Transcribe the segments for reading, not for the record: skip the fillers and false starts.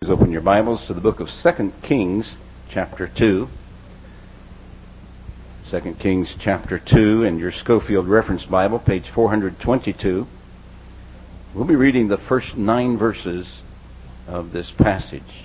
Open your Bibles to the book of 2 Kings, chapter 2. 2 Kings, chapter 2, in your Schofield Reference Bible, page 422. We'll be reading the first 9 verses of this passage.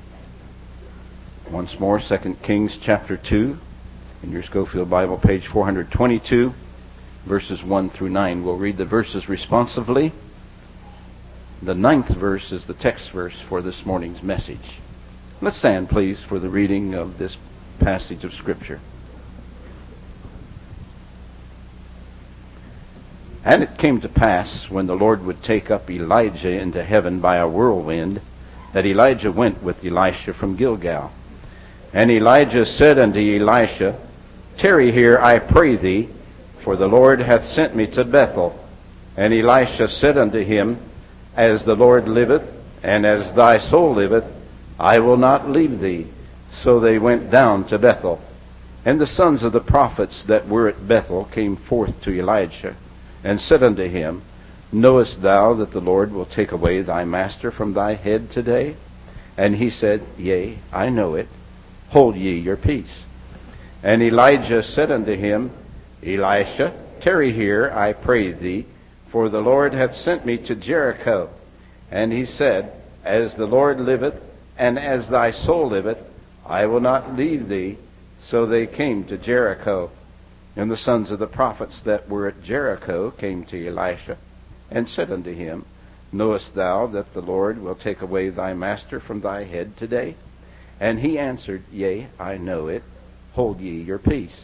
Once more, 2 Kings, chapter 2, in your Schofield Bible, page 422, verses 1 through 9. We'll read the verses responsively. The 9th verse is the text verse for this morning's message. Let's stand, please, for the reading of this passage of Scripture. And it came to pass, when the Lord would take up Elijah into heaven by a whirlwind, that Elijah went with Elisha from Gilgal. And Elijah said unto Elisha, Tarry here, I pray thee, for the Lord hath sent me to Bethel. And Elisha said unto him, As the Lord liveth, and as thy soul liveth, I will not leave thee. So they went down to Bethel. And the sons of the prophets that were at Bethel came forth to Elijah, and said unto him, Knowest thou that the Lord will take away thy master from thy head today? And he said, Yea, I know it. Hold ye your peace. And Elijah said unto him, Elisha, tarry here, I pray thee, for the Lord hath sent me to Jericho. And he said, As the Lord liveth, and as thy soul liveth, I will not leave thee. So they came to Jericho. And the sons of the prophets that were at Jericho came to Elisha, and said unto him, Knowest thou that the Lord will take away thy master from thy head today? And he answered, Yea, I know it. Hold ye your peace.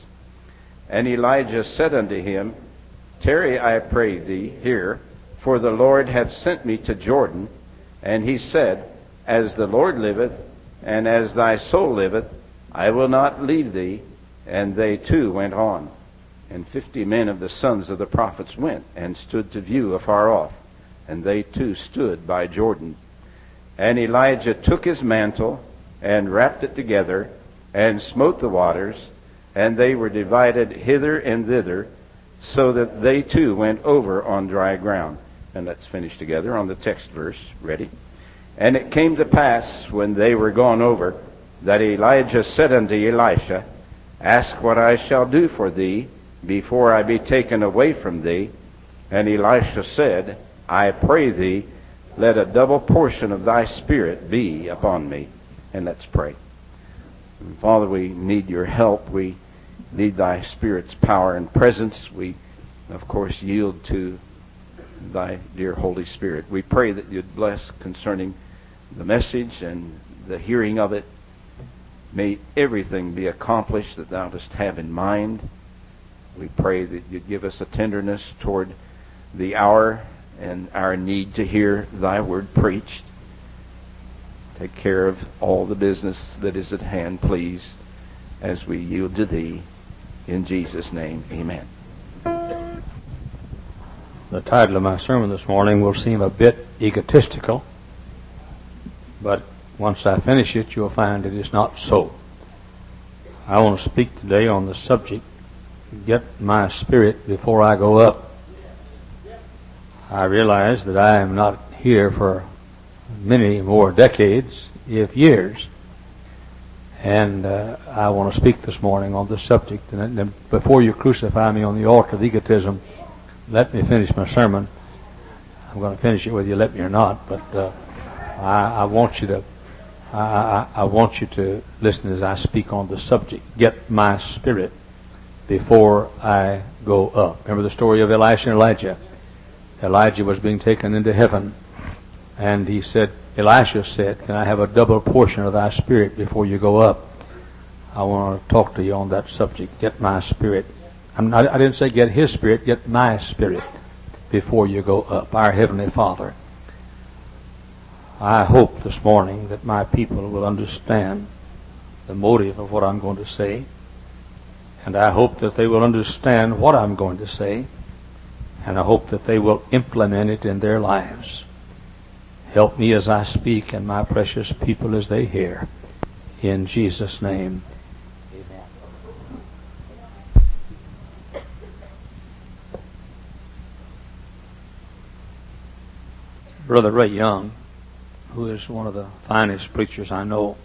And Elijah said unto him, Tarry, I pray thee, here, for the Lord hath sent me to Jordan. And he said, As the Lord liveth, and as thy soul liveth, I will not leave thee. And they too went on. And 50 men of the sons of the prophets went, and stood to view afar off. And they too stood by Jordan. And Elijah took his mantle, and wrapped it together, and smote the waters, and they were divided hither and thither, so that they too went over on dry ground. And let's finish together on the text verse. Ready? And it came to pass, when they were gone over, that Elijah said unto Elisha, Ask what I shall do for thee, before I be taken away from thee. And Elisha said, I pray thee, let a double portion of thy spirit be upon me. And let's pray. Father, we need your help. We need thy Spirit's power and presence. We, of course, yield to thy dear Holy Spirit. We pray that you'd bless concerning the message and the hearing of it. May everything be accomplished that thou dost have in mind. We pray that you'd give us a tenderness toward the hour and our need to hear thy word preached. Take care of all the business that is at hand, please, as we yield to thee. In Jesus' name, amen. The title of my sermon this morning will seem a bit egotistical, but once I finish it, you'll find it is not so. I want to speak today on the subject, Get My Spirit Before I Go Up. I realize that I am not here for many more decades, if years, and I want to speak this morning on this subject. And before you crucify me on the altar of egotism, let me finish my sermon. I'm going to finish it whether you let me or not, but I want you to I want you to listen as I speak on the subject. Get my spirit before I go up. Remember the story of Elisha and Elijah. Elijah was being taken into heaven, and Elisha said, Can I have a double portion of thy spirit before you go up? I want to talk to you on that subject. Get my spirit. I didn't say get his spirit, get my spirit before you go up. Our Heavenly Father, I hope this morning that my people will understand the motive of what I'm going to say, and I hope that they will understand what I'm going to say, and I hope that they will implement it in their lives. Help me as I speak, and my precious people as they hear. In Jesus' name, amen. Brother Ray Young, who is one of the finest preachers I know,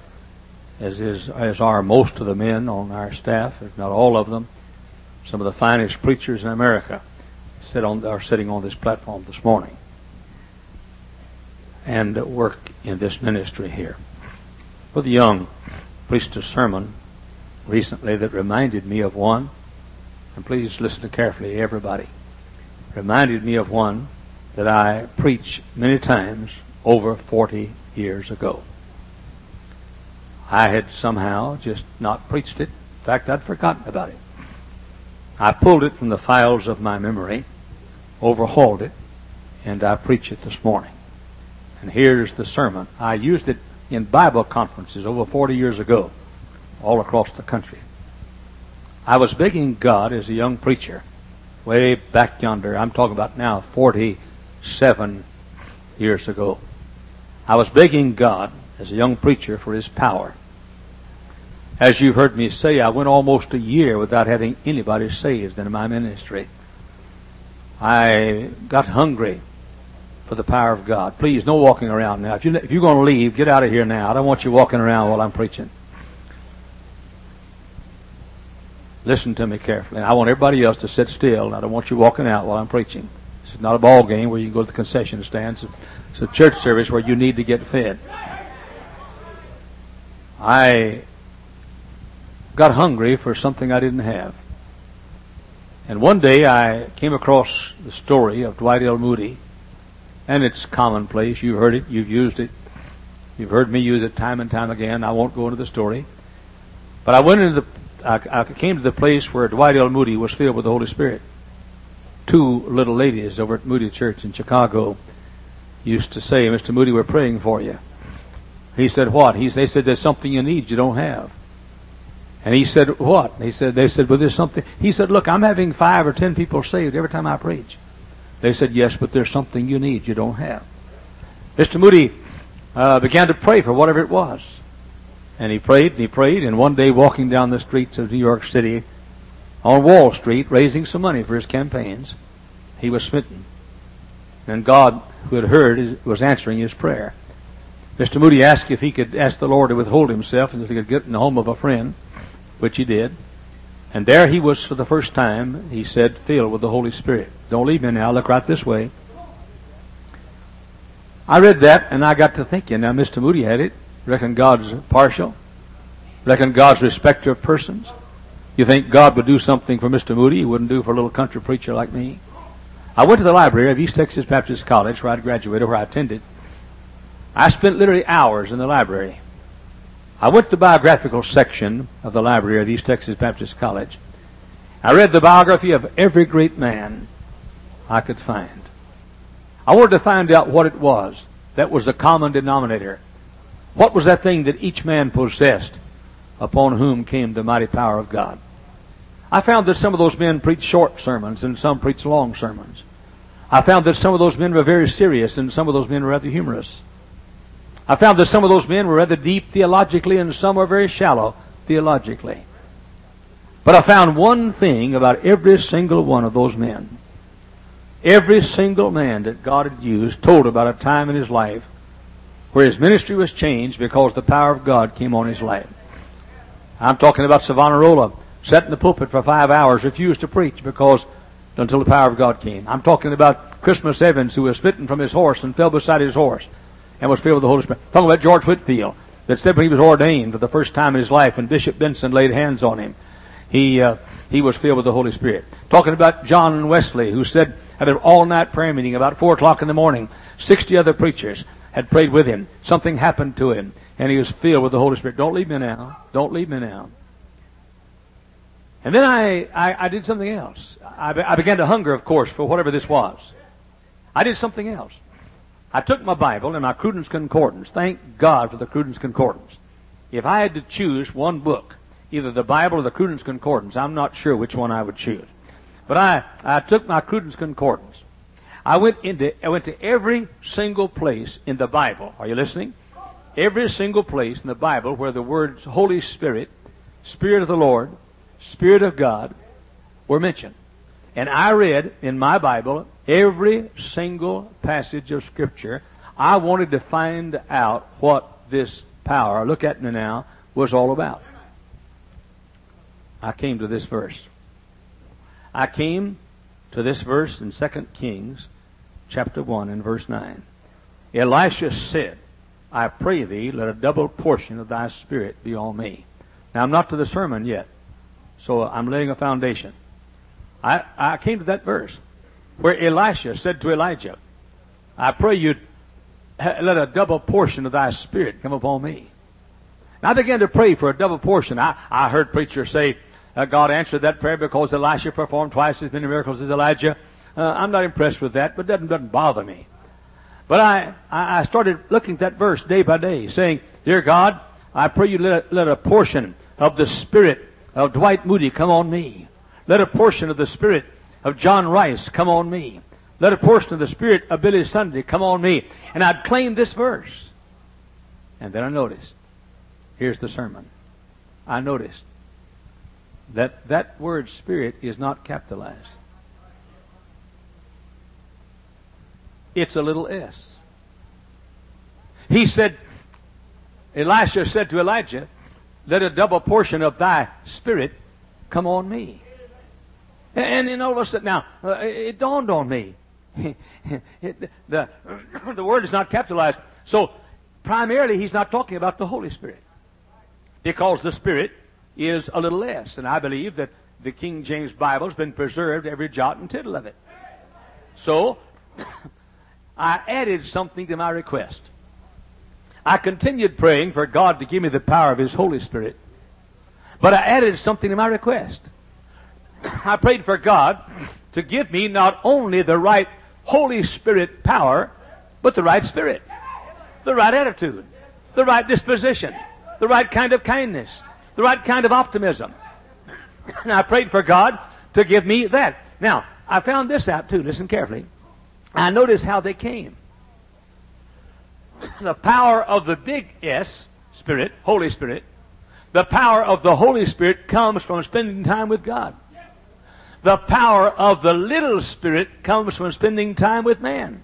as are most of the men on our staff, if not all of them. Some of the finest preachers in America are sitting on this platform this morning and work in this ministry here. Brother Young preached a sermon recently that reminded me of one, and please listen carefully, everybody. Reminded me of one that I preached many times over 40 years ago. I had somehow just not preached it. In fact, I'd forgotten about it. I pulled it from the files of my memory, overhauled it, and I preach it this morning. And here's the sermon. I used it in Bible conferences over 40 years ago, all across the country. I was begging God as a young preacher, way back yonder, I'm talking about now 47 years ago. I was begging God as a young preacher for His power. As you've heard me say, I went almost a year without having anybody saved in my ministry. I got hungry for the power of God. Please, no walking around now. If you're going to leave, get out of here now. I don't want you walking around while I'm preaching. Listen to me carefully. I want everybody else to sit still. I don't want you walking out while I'm preaching. This is not a ball game where you can go to the concession stands. It's a church service where you need to get fed. I got hungry for something I didn't have. And one day I came across the story of Dwight L. Moody, and it's commonplace. You've heard it. You've used it. You've heard me use it time and time again. I won't go into the story. But I came to the place where Dwight L. Moody was filled with the Holy Spirit. Two little ladies over at Moody Church in Chicago used to say, "Mr. Moody, we're praying for you." He said, "What?" They said, "There's something you need you don't have." And he said, "What?" They said, "Well, there's something." He said, "Look, I'm having 5 or 10 people saved every time I preach." They said, "Yes, but there's something you need you don't have." Mr. Moody began to pray for whatever it was. And he prayed, and one day walking down the streets of New York City, on Wall Street, raising some money for his campaigns, he was smitten. And God, who had heard, was answering his prayer. Mr. Moody asked if he could ask the Lord to withhold himself and if he could get in the home of a friend, which he did. And there he was for the first time, he said, filled with the Holy Spirit. "Don't leave me now, look right this way." I read that and I got to thinking, now Mr. Moody had it. Reckon God's partial? Reckon God's respecter of persons? You think God would do something for Mr. Moody He wouldn't do for a little country preacher like me? I went to the library of East Texas Baptist College where I graduated, where I attended. I spent literally hours in the library. I went to the biographical section of the library of East Texas Baptist College. I read the biography of every great man I could find. I wanted to find out what it was that was the common denominator. What was that thing that each man possessed upon whom came the mighty power of God? I found that some of those men preached short sermons and some preached long sermons. I found that some of those men were very serious and some of those men were rather humorous. I found that some of those men were rather deep theologically and some were very shallow theologically. But I found one thing about every single one of those men. Every single man that God had used told about a time in his life where his ministry was changed because the power of God came on his life. I'm talking about Savonarola, sat in the pulpit for 5 hours, refused to preach until the power of God came. I'm talking about Christmas Evans, who was smitten from his horse and fell beside his horse and was filled with the Holy Spirit. I'm talking about George Whitefield, that said when he was ordained for the first time in his life, when Bishop Benson laid hands on him, he was filled with the Holy Spirit. Talking about John Wesley, who said at an all-night prayer meeting about 4 o'clock in the morning, 60 other preachers had prayed with him. Something happened to him, and he was filled with the Holy Spirit. Don't leave me now. Don't leave me now. And then I did something else. I began to hunger, of course, for whatever this was. I did something else. I took my Bible and my Cruden's Concordance. Thank God for the Cruden's Concordance. If I had to choose one book, either the Bible or the Cruden's Concordance, I'm not sure which one I would choose. But I took my Cruden's Concordance. I went to every single place in the Bible. Are you listening? Every single place in the Bible where the words Holy Spirit, Spirit of the Lord, Spirit of God were mentioned. And I read in my Bible every single passage of Scripture I wanted to find out what this power, look at me now, was all about. I came to this verse. I came to this verse in 2 Kings chapter 1 and verse 9. Elisha said, I pray thee, let a double portion of thy spirit be on me. Now, I'm not to the sermon yet, so I'm laying a foundation. I came to that verse where Elisha said to Elijah, I pray you, let a double portion of thy spirit come upon me. And I began to pray for a double portion. I heard preachers say, God answered that prayer because Elisha performed twice as many miracles as Elijah. I'm not impressed with that, but it doesn't bother me. But I started looking at that verse day by day, saying, Dear God, I pray you let a portion of the spirit of Dwight Moody come on me. Let a portion of the spirit of John Rice come on me. Let a portion of the spirit of Billy Sunday come on me. And I'd claim this verse. And then I noticed, here's the sermon. I noticed that word spirit is not capitalized. It's a little s. He said, Elisha said to Elijah, let a double portion of thy spirit come on me. And all of a sudden, now, it dawned on me. The word is not capitalized. So, primarily, he's not talking about the Holy Spirit. Because the Spirit is a little less. And I believe that the King James Bible has been preserved, every jot and tittle of it. So, I added something to my request. I continued praying for God to give me the power of His Holy Spirit. But I added something to my request. I prayed for God to give me not only the right Holy Spirit power, but the right spirit, the right attitude, the right disposition, the right kind of kindness, the right kind of optimism. And I prayed for God to give me that. Now, I found this out too. Listen carefully. I noticed how they came. The power of the big S, Spirit, Holy Spirit, the power of the Holy Spirit comes from spending time with God. The power of the little Spirit comes from spending time with man.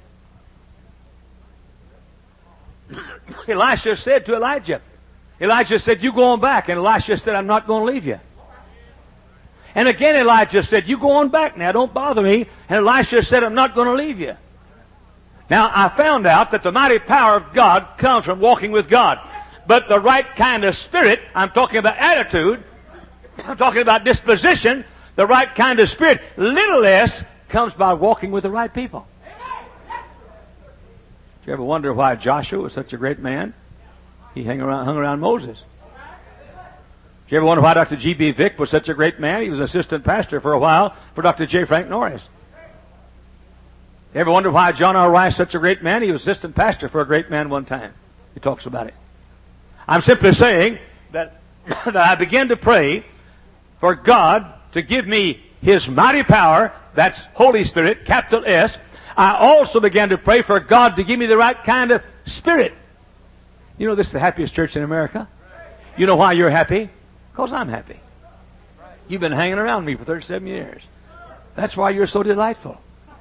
Elisha said to Elijah, Elijah said, you go on back. And Elisha said, I'm not going to leave you. And again Elijah said, you go on back now, don't bother me. And Elisha said, I'm not going to leave you. Now, I found out that the mighty power of God comes from walking with God. But the right kind of spirit, I'm talking about attitude, I'm talking about disposition, the right kind of spirit, little s, comes by walking with the right people. Did you ever wonder why Joshua was such a great man? He hung around Moses. Did you ever wonder why Dr. G.B. Vick was such a great man? He was assistant pastor for a while for Dr. J. Frank Norris. You ever wonder why John R. Rice was such a great man? He was assistant pastor for a great man one time. He talks about it. I'm simply saying that I began to pray for God to give me His mighty power, that's Holy Spirit, capital S. I also began to pray for God to give me the right kind of spirit. You know, this is the happiest church in America. You know why you're happy? Because I'm happy. You've been hanging around me for 37 years. That's why you're so delightful.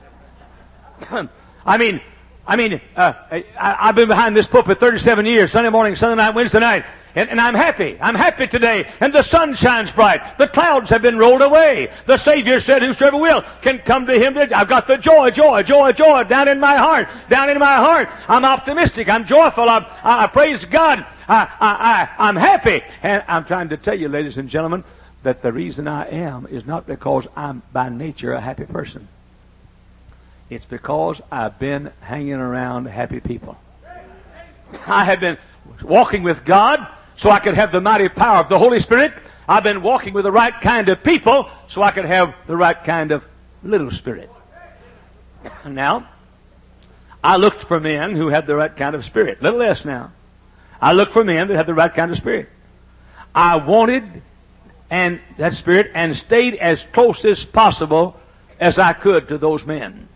I've been behind this pulpit 37 years, Sunday morning, Sunday night, Wednesday night, and I'm happy. I'm happy today, and the sun shines bright. The clouds have been rolled away. The Savior said, whosoever will can come to Him. I've got the joy down in my heart, I'm optimistic. I'm joyful. I praise God. I'm happy. And I'm trying to tell you, ladies and gentlemen, that the reason I am is not because I'm by nature a happy person. It's because I've been hanging around happy people. I have been walking with God so I could have the mighty power of the Holy Spirit. I've been walking with the right kind of people so I could have the right kind of little spirit. Now, I looked for men who had the right kind of spirit. Little less now. I looked for men that had the right kind of spirit. I wanted that spirit and stayed as close as possible as I could to those men.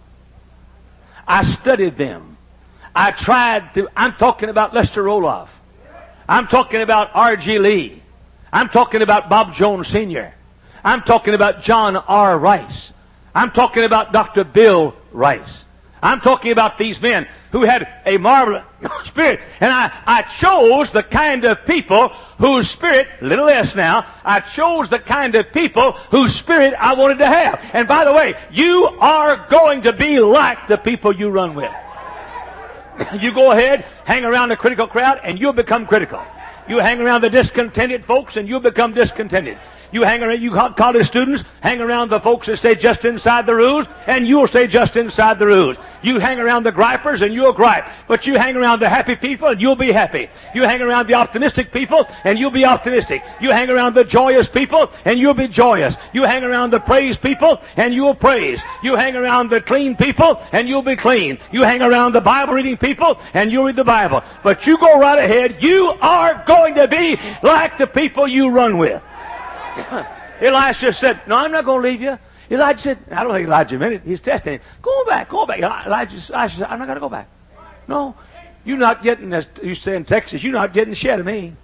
I studied them. I tried to. I'm talking about Lester Roloff. I'm talking about R.G. Lee. I'm talking about Bob Jones Sr. I'm talking about John R. Rice. I'm talking about Dr. Bill Rice. I'm talking about these men who had a marvelous spirit. And I chose the kind of people whose spirit, little s now, I chose the kind of people whose spirit I wanted to have. And by the way, you are going to be like the people you run with. You go ahead, hang around a critical crowd, and you'll become critical. You hang around the discontented folks, and you'll become discontented. You hang around, you college students, hang around the folks that stay just inside the rules, and you'll stay just inside the rules. You hang around the gripers, and you'll gripe. But you hang around the happy people, and you'll be happy. You hang around the optimistic people, and you'll be optimistic. You hang around the joyous people, and you'll be joyous. You hang around the praise people, and you'll praise. You hang around the clean people, and you'll be clean. You hang around the Bible-reading people, and you'll read the Bible. But you go right ahead. You are going to be like the people you run with. Elisha said, no, I'm not going to leave you. Elijah said, I don't think Elijah meant it. He's testing him. Go back. Elisha said, I'm not going to go back. No, you're not getting, as you say in Texas, you're not getting the shed of me.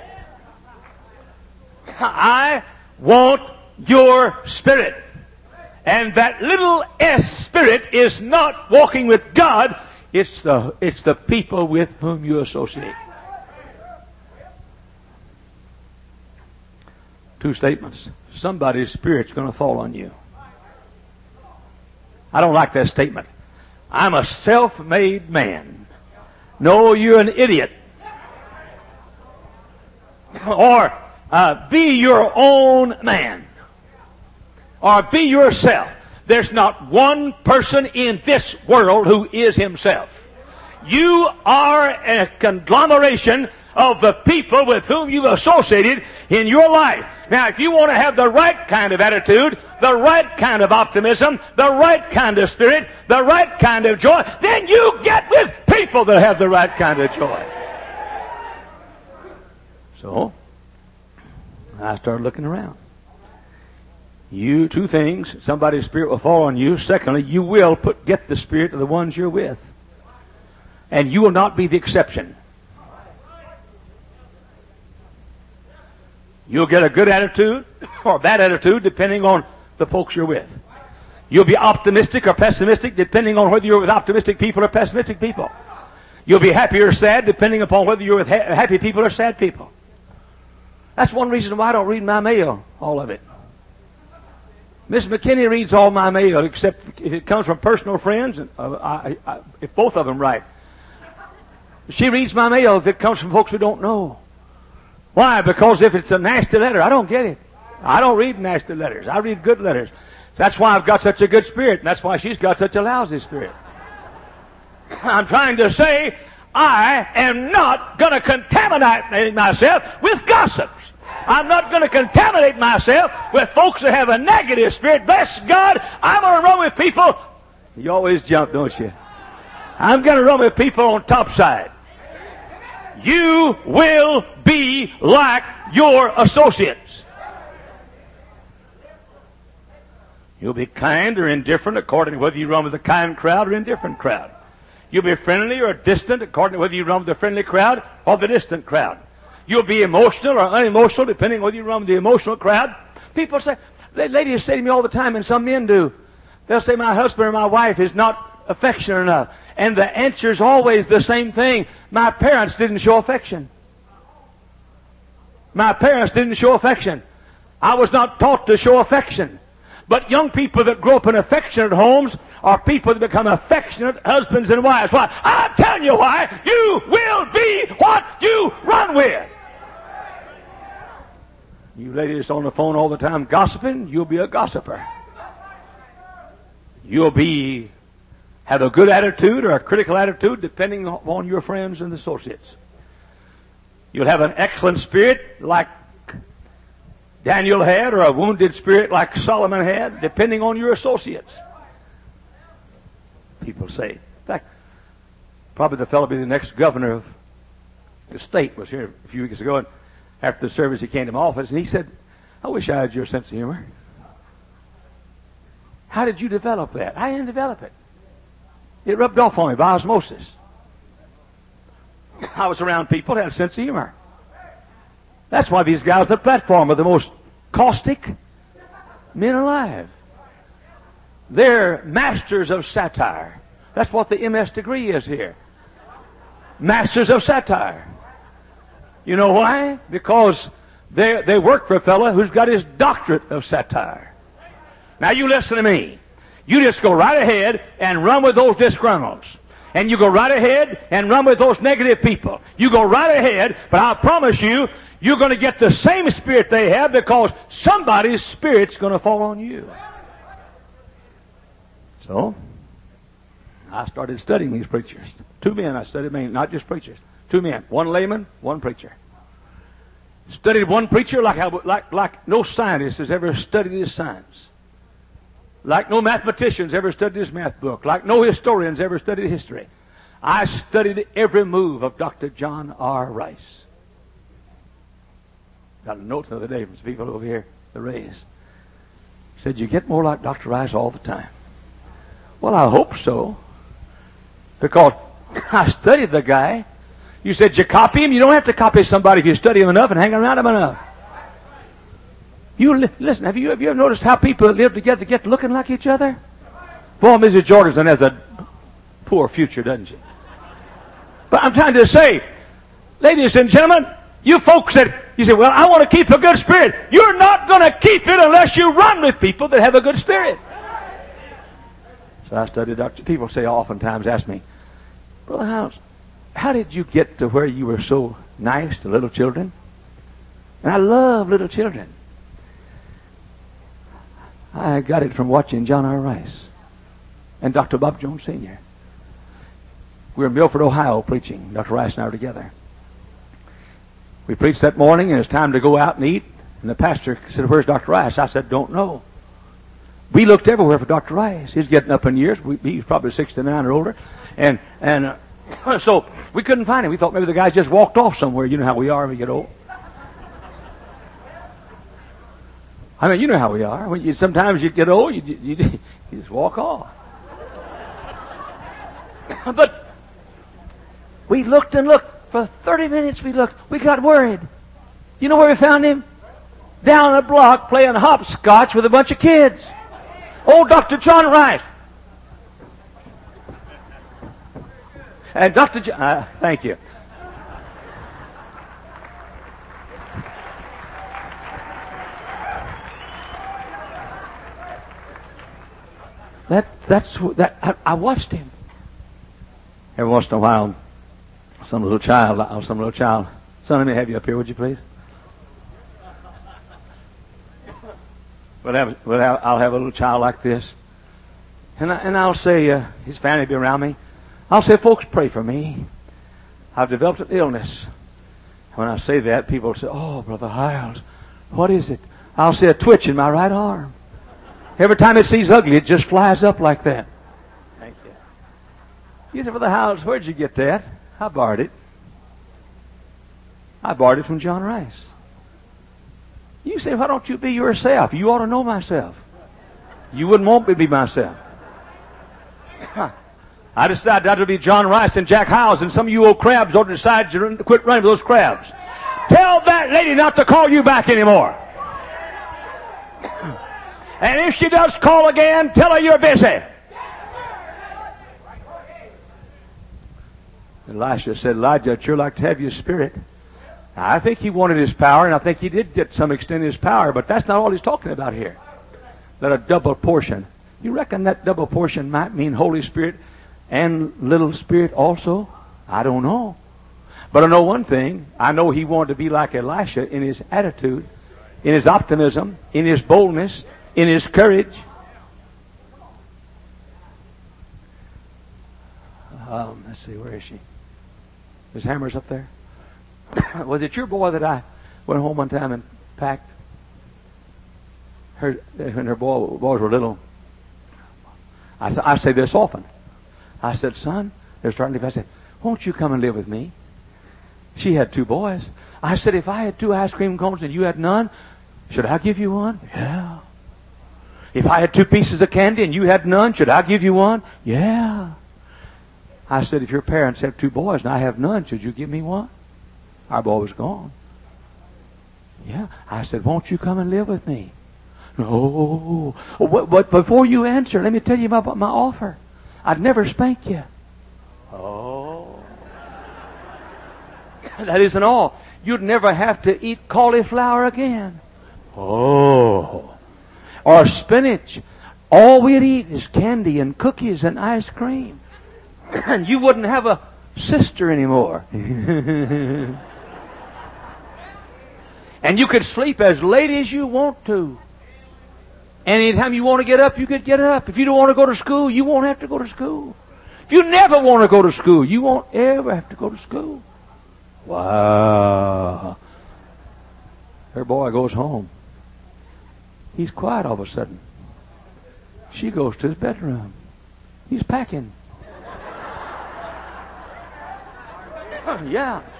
I want your spirit. And that little s spirit is not walking with God. It's the people with whom you associate. Two statements. Somebody's spirit's going to fall on you. I don't like that statement. I'm a self-made man. No, you're an idiot. Or be your own man. Or be yourself. There's not one person in this world who is himself. You are a conglomeration of the people with whom you've associated in your life. Now, if you want to have the right kind of attitude, the right kind of optimism, the right kind of spirit, the right kind of joy, then you get with people that have the right kind of joy. So, I started looking around. Two things. Somebody's spirit will fall on you. Secondly, you will get the spirit of the ones you're with. And you will not be the exception. You'll get a good attitude or a bad attitude depending on the folks you're with. You'll be optimistic or pessimistic depending on whether you're with optimistic people or pessimistic people. You'll be happy or sad depending upon whether you're with happy people or sad people. That's one reason why I don't read my mail, all of it. Miss McKinney reads all my mail except if it comes from personal friends, and if both of them write. She reads my mail if it comes from folks we don't know. Why? Because if it's a nasty letter, I don't get it. I don't read nasty letters. I read good letters. That's why I've got such a good spirit, and that's why she's got such a lousy spirit. I'm trying to say I am not going to contaminate myself with gossips. I'm not going to contaminate myself with folks that have a negative spirit. Bless God, I'm going to run with people. You always jump, don't you? I'm going to run with people on top side. You will be like your associates. You'll be kind or indifferent according to whether you run with a kind crowd or indifferent crowd. You'll be friendly or distant according to whether you run with the friendly crowd or the distant crowd. You'll be emotional or unemotional depending on whether you run with the emotional crowd. People say, ladies say to me all the time, and some men do, they'll say, my husband or my wife is not affectionate enough. And the answer is always the same thing. My parents didn't show affection. My parents didn't show affection. I was not taught to show affection. But young people that grow up in affectionate homes are people that become affectionate husbands and wives. Why? I'm telling you why. You will be what you run with. You ladies on the phone all the time gossiping, you'll be a gossiper. You'll have a good attitude or a critical attitude depending on your friends and associates. You'll have an excellent spirit like Daniel had, or a wounded spirit like Solomon had, depending on your associates. People say. In fact, probably the fellow be the next governor of the state was here a few weeks ago, and after the service he came to my office and he said, I wish I had your sense of humor. How did you develop that? I didn't develop it. It rubbed off on me by osmosis. I was around people that had a sense of humor. That's why these guys on the platform are the most caustic men alive. They're masters of satire. That's what the MS degree is here. Masters of Satire. You know why? Because they work for a fellow who's got his doctorate of satire. Now you listen to me. You just go right ahead and run with those disgruntles. And you go right ahead and run with those negative people. You go right ahead, but I promise you, you're going to get the same spirit they have because somebody's spirit's going to fall on you. So, I started studying these preachers. 2 men I studied, not just preachers. 2 men. 1 layman, 1 preacher. Studied 1 preacher like no scientist has ever studied his science. Like no mathematicians ever studied his math book. Like no historians ever studied history. I studied every move of Dr. John R. Rice. Got a note the other day from some people over here, the Rays. Said, you get more like Dr. Rice all the time. Well, I hope so. Because I studied the guy. You said you copy him? You don't have to copy somebody if you study him enough and hang around him enough. Listen, have you ever noticed how people that live together get looking like each other? Boy, Mrs. Jorgensen has a poor future, doesn't she? But I'm trying to say, ladies and gentlemen, you folks that, you say, well, I want to keep a good spirit. You're not going to keep it unless you run with people that have a good spirit. So I studied Dr. People say oftentimes, ask me, Brother House, how did you get to where you were so nice to little children? And I love little children. I got it from watching John R. Rice and Dr. Bob Jones Sr. We were in Milford, Ohio preaching. Dr. Rice and I were together. We preached that morning and it was time to go out and eat. And the pastor said, where's Dr. Rice? I said, don't know. We looked everywhere for Dr. Rice. He's getting up in years. He's probably 69 or older. And so we couldn't find him. We thought maybe the guy just walked off somewhere. You know how we are when we get old. I mean, you know how we are. When sometimes you get old, you just walk off. But we looked and looked. For 30 minutes we looked. We got worried. You know where we found him? Down a block playing hopscotch with a bunch of kids. Old Dr. John Rice. And Dr. John, thank you. I watched him. Every once in a while, some little child, son, let me have you up here, would you please? I'll have a little child like this. And I'll say, his family will be around me. I'll say, folks, pray for me. I've developed an illness. When I say that, people say, oh, Brother Hiles, what is it? I'll say a twitch in my right arm. Every time it sees ugly, it just flies up like that. Thank you. You say, Brother Hiles, where'd you get that? I borrowed it. I borrowed it from John Rice. You say, why don't you be yourself? You ought to know myself. You wouldn't want me to be myself. I decided that would be John Rice and Jack Howes, and some of you old crabs ought to decide to quit running with those crabs. Tell that lady not to call you back anymore. And if she does call again, tell her you're busy. Elisha said, Elijah, I'd sure like to have your spirit. Now, I think he wanted his power, and I think he did get some extent of his power, but that's not all he's talking about here. That a double portion. You reckon that double portion might mean Holy Spirit and little spirit also? I don't know. But I know one thing. I know he wanted to be like Elisha in his attitude, in his optimism, in his boldness, in his courage. Let's see, where is she? His hammer's up there. Was it your boy that I went home one time and packed? When her boys were little. I say this often. I said, son, they're starting to live. I said, won't you come and live with me? She had 2 boys. I said, if I had 2 ice cream cones and you had none, should I give you one? Yeah. If I had 2 pieces of candy and you had none, should I give you one? Yeah. I said, if your parents have 2 boys and I have none, should you give me one? Our boy was gone. Yeah. I said, won't you come and live with me? No. But before you answer, let me tell you about my offer. I'd never spank you. Oh. That isn't all. You'd never have to eat cauliflower again. Oh. Or spinach. All we'd eat is candy and cookies and ice cream. And you wouldn't have a sister anymore. And you could sleep as late as you want to. Anytime you want to get up, you could get up. If you don't want to go to school, you won't have to go to school. If you never want to go to school, you won't ever have to go to school. Wow. Her boy goes home. He's quiet all of a sudden. She goes to his bedroom. He's packing. Yeah.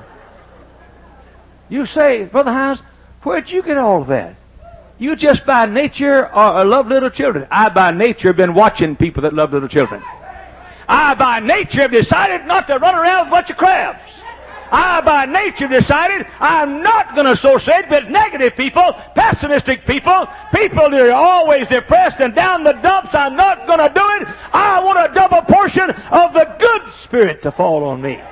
You say, Brother Hines, where'd you get all of that? You just by nature love little children. I by nature have been watching people that love little children. I by nature have decided not to run around with a bunch of crabs. I by nature decided I'm not going to associate with negative people, pessimistic people, people that are always depressed and down the dumps. I'm not going to do it. I want a double portion of the good Spirit to fall on me.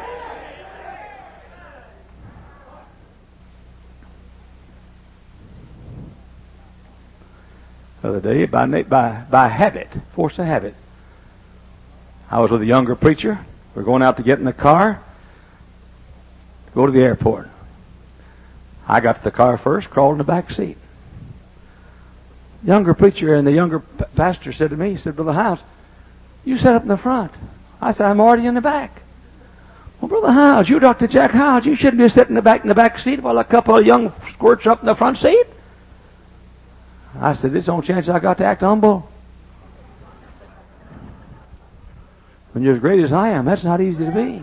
The other day, by habit, force of habit, I was with a younger preacher. We're going out to get in the car to go to the airport. I got to the car first, crawled in the back seat. Younger preacher and the younger pastor said to me, he said, Brother Howes, you sat up in the front. I said, I'm already in the back. Well, Brother Howes, you Dr. Jack Howes, you shouldn't be sitting in the back seat while a couple of young squirts up in the front seat. I said, this is the only chance I got to act humble. When you're as great as I am, that's not easy to be.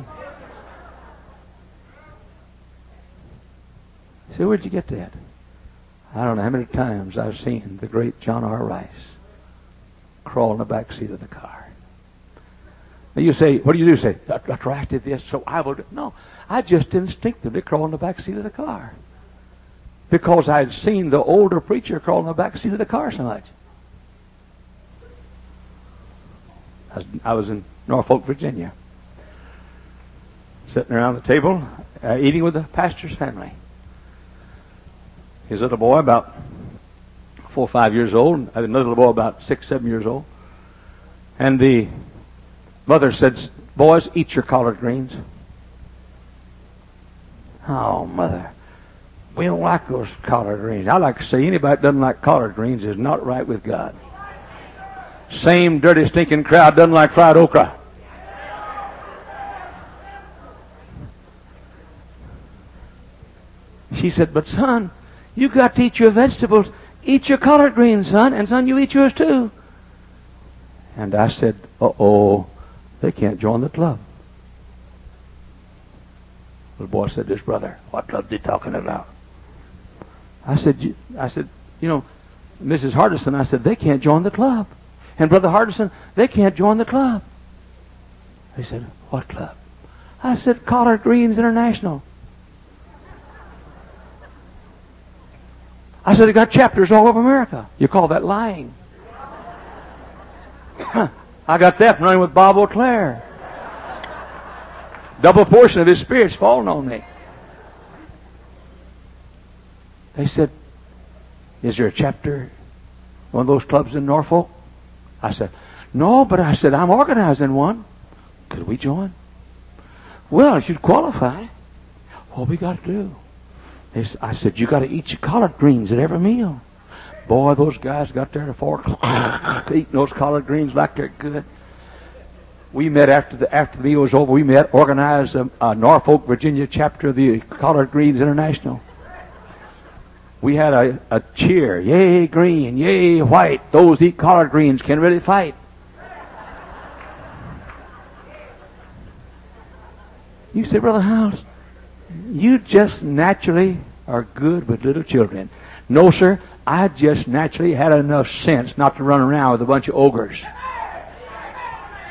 He said, where'd you get that? I don't know how many times I've seen the great John R. Rice crawl in the back seat of the car. Now you say, what do you do? Say, attracted this, so I will do. No, I just instinctively crawl in the back seat of the car. Because I had seen the older preacher crawl in the back seat of the car so much. I was in Norfolk, Virginia, sitting around the table, eating with the pastor's family. His little boy, about 4 or 5 years old, and another little boy about 6, 7 years old. And the mother said, boys, eat your collard greens. Oh, mother. We don't like those collard greens. I like to say anybody that doesn't like collard greens is not right with God. Same dirty, stinking crowd doesn't like fried okra. She said, but son, you got to eat your vegetables. Eat your collard greens, son. And son, you eat yours too. And I said, uh-oh, they can't join the club. The boy said, this brother, what club are they talking about? I said, you know, Mrs. Hardison, I said, they can't join the club. And Brother Hardison, they can't join the club. He said, what club? I said, Collard Greens International. I said, they got chapters all over America. You call that lying? I got that from running with Bob O'Clair. Double portion of His Spirit's falling on me. They said, is there a chapter, one of those clubs in Norfolk? I said, no, but I said, I'm organizing one. Could we join? Well, if you'd qualify, what we got to do? I said, you got to eat your collard greens at every meal. Boy, those guys got there at 4 o'clock eating those collard greens like they're good. We met after the meal was over. We met, organized a Norfolk, Virginia chapter of the Collard Greens International. We had a cheer, yay green, yay white. Those eat collard greens can really fight. You say, Brother Howes, you just naturally are good with little children. No, sir, I just naturally had enough sense not to run around with a bunch of ogres.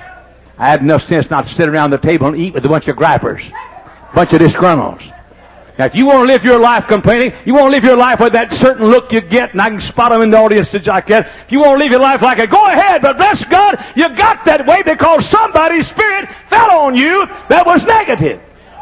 I had enough sense not to sit around the table and eat with a bunch of gripers, a bunch of disgruntles. Now, if you want to live your life complaining, you want to live your life with that certain look you get, and I can spot them in the audience like that. If you want to live your life like that, go ahead, but bless God, you got that way because somebody's spirit fell on you that was negative.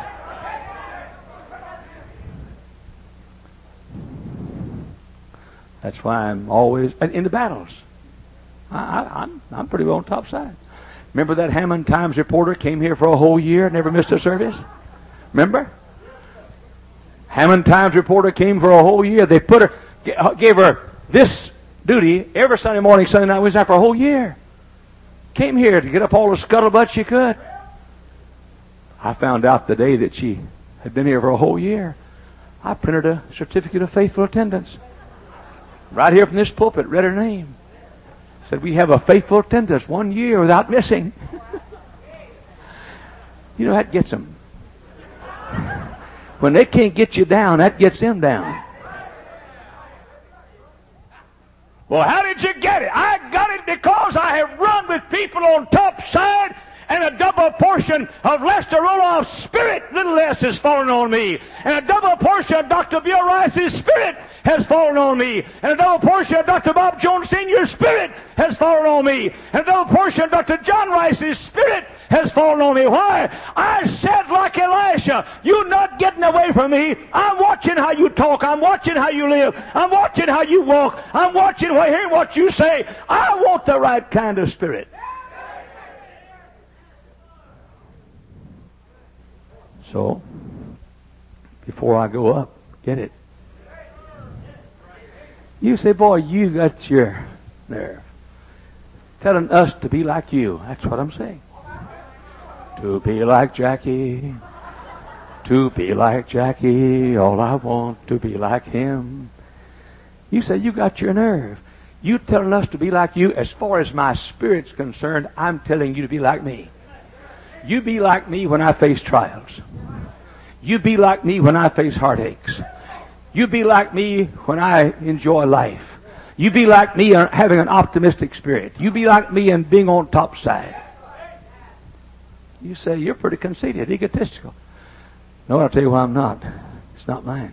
That's why I'm always in the battles. I'm pretty well on top side. Remember that Hammond Times reporter came here for a whole year, never missed a service? Remember? Hammond Times reporter came for a whole year. They gave her this duty every Sunday morning, Sunday night, Wednesday night for a whole year. Came here to get up all the scuttlebutt she could. I found out the day that she had been here for a whole year. I printed a certificate of faithful attendance. Right here from this pulpit, read her name. Said, we have a faithful attendance 1 year without missing. You know, that gets them. When they can't get you down, that gets them down. Well, how did you get it? I got it because I have run with people on top side, and a double portion of Lester Roloff's spirit, little less, has fallen on me. And a double portion of Dr. Bill Rice's spirit has fallen on me. And a double portion of Dr. Bob Jones Sr.'s spirit has fallen on me. And a double portion of Dr. John Rice's spirit has fallen on me. Why? I said like Elisha, you're not getting away from me. I'm watching how you talk. I'm watching how you live. I'm watching how you walk. I'm watching, hearing what you say. I want the right kind of spirit. So, before I go up, get it. You say, boy, you got your nerve. Telling us to be like you. That's what I'm saying. To be like Jackie. To be like Jackie. All I want to be like him. You say, you got your nerve. You telling us to be like you. As far as my spirit's concerned, I'm telling you to be like me. You be like me when I face trials. You be like me when I face heartaches. You be like me when I enjoy life. You be like me having an optimistic spirit. You be like me and being on top side. You say, you're pretty conceited, egotistical. No, I'll tell you why I'm not. It's not mine.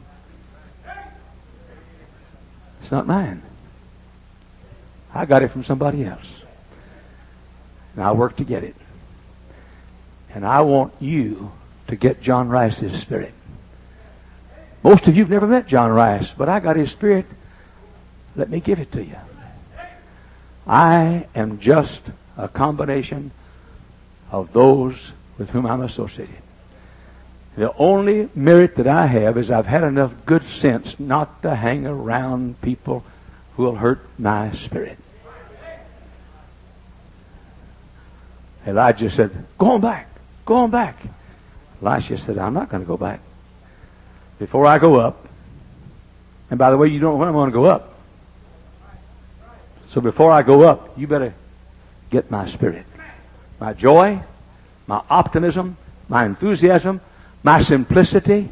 It's not mine. I got it from somebody else. And I work to get it. And I want you to get John Rice's spirit. Most of you have never met John Rice, but I got his spirit. Let me give it to you. I am just a combination of those with whom I'm associated. The only merit that I have is I've had enough good sense not to hang around people who will hurt my spirit. Elijah said, go on back. Go on back. Elisha said, I'm not going to go back. Before I go up, and by the way, you don't know when I'm going to go up. So before I go up, you better get my spirit. My joy, my optimism, my enthusiasm, my simplicity,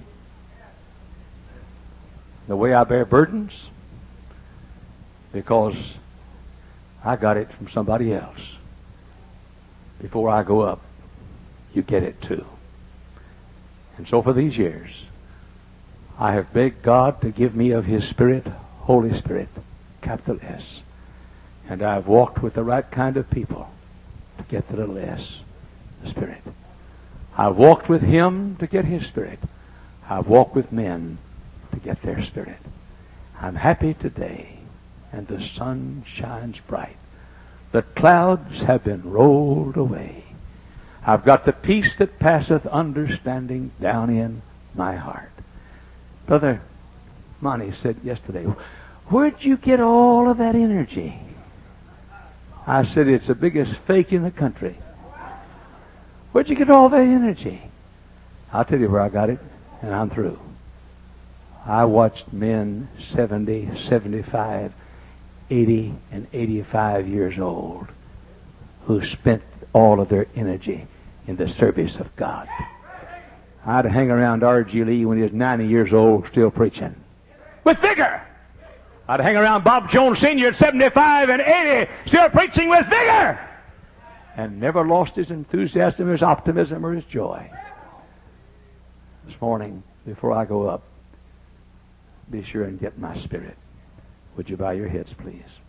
the way I bear burdens, because I got it from somebody else. Before I go up, you get it too. And so for these years, I have begged God to give me of His Spirit, Holy Spirit, capital S. And I've walked with the right kind of people to get the little S, the Spirit. I've walked with Him to get His Spirit. I've walked with men to get their Spirit. I'm happy today, and the sun shines bright. The clouds have been rolled away. I've got the peace that passeth understanding down in my heart. Brother Monty said yesterday, where'd you get all of that energy? I said, it's the biggest fake in the country. Where'd you get all that energy? I'll tell you where I got it, and I'm through. I watched men 70, 75, 80, and 85 years old who spent all of their energy in the service of God. I'd hang around R.G. Lee when he was 90 years old, still preaching. With vigor! I'd hang around Bob Jones Sr. at 75 and 80, still preaching with vigor! And never lost his enthusiasm, his optimism, or his joy. This morning, before I go up, be sure and get my spirit. Would you bow your heads, please?